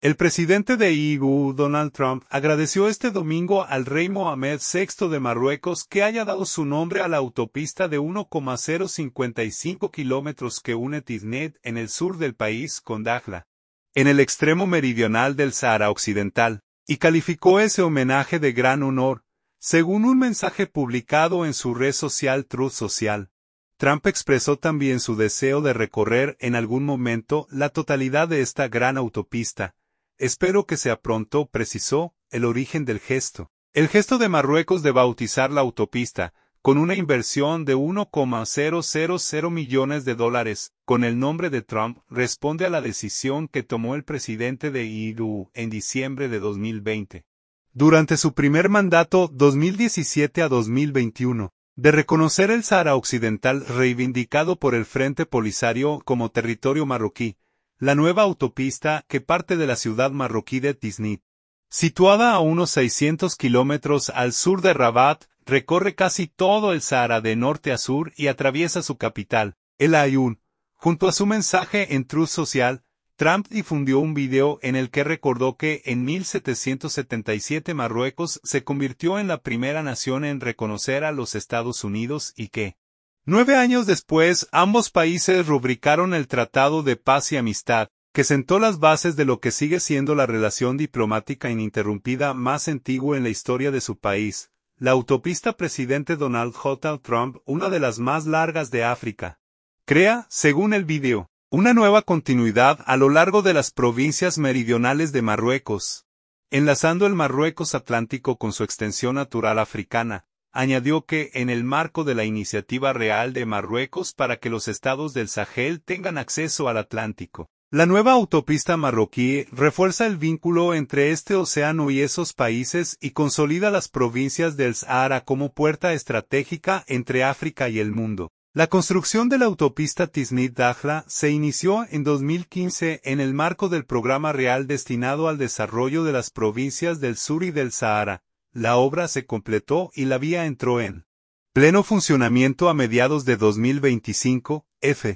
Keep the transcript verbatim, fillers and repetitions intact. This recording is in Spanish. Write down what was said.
El presidente de E U, Donald Trump, agradeció este domingo al rey Mohamed sexto de Marruecos que haya dado su nombre a la autopista de uno coma cero cincuenta y cinco kilómetros que une Tisnet en el sur del país con Dakhla, en el extremo meridional del Sahara Occidental, y calificó ese homenaje de gran honor, según un mensaje publicado en su red social Truth Social. Trump expresó también su deseo de recorrer en algún momento la totalidad de esta gran autopista. Espero que sea pronto, precisó, el origen del gesto. El gesto de Marruecos de bautizar la autopista, con una inversión de uno coma cero cero cero millones de dólares, con el nombre de Trump, responde a la decisión que tomó el presidente de E U en diciembre de dos mil veinte. Durante su primer mandato dos mil diecisiete a dos mil veintiuno, de reconocer el Sahara Occidental reivindicado por el Frente Polisario como territorio marroquí. La nueva autopista, que parte de la ciudad marroquí de Tisnit, situada a unos seiscientos kilómetros al sur de Rabat, recorre casi todo el Sahara de norte a sur y atraviesa su capital, El Aaiún. Junto a su mensaje en Truth Social, Trump difundió un video en el que recordó que en mil setecientos setenta y siete Marruecos se convirtió en la primera nación en reconocer a los Estados Unidos y que, Nueve años después, ambos países rubricaron el Tratado de Paz y Amistad, que sentó las bases de lo que sigue siendo la relación diplomática ininterrumpida más antigua en la historia de su país, la autopista Presidente Donald J. Trump, una de las más largas de África. Crea, según el video, una nueva continuidad a lo largo de las provincias meridionales de Marruecos, enlazando el Marruecos Atlántico con su extensión natural africana. Añadió que, en el marco de la Iniciativa Real de Marruecos para que los estados del Sahel tengan acceso al Atlántico, la nueva autopista marroquí refuerza el vínculo entre este océano y esos países y consolida las provincias del Sahara como puerta estratégica entre África y el mundo. La construcción de la autopista Tisnit-Dakhla se inició en dos mil quince en el marco del Programa Real destinado al desarrollo de las provincias del sur y del Sahara. La obra se completó y la vía entró en pleno funcionamiento a mediados de dos mil veinticinco, F.